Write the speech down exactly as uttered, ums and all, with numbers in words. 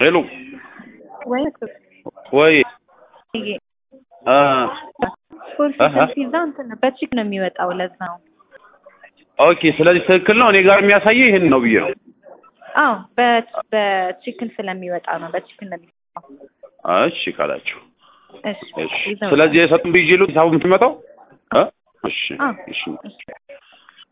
ሄሎ ወይ ወይ አ ፎርስ ፒዛ እንትን በቺክ ነው የሚወጣው ለዛ ነው። ኦኬ ስለዚህ ትክክል ነው። እኔ ጋር የሚያሳየው ይሄን ነው ብዬ ነው። አዎ በቺክን ስለሚወጣ ነው በቺክን ነው የሚወጣው። እሺ ካላችሁ እሺ ስለዚህ የሰጡን ቢጂሉ ታው የምትመጣው እ እሺ እሺ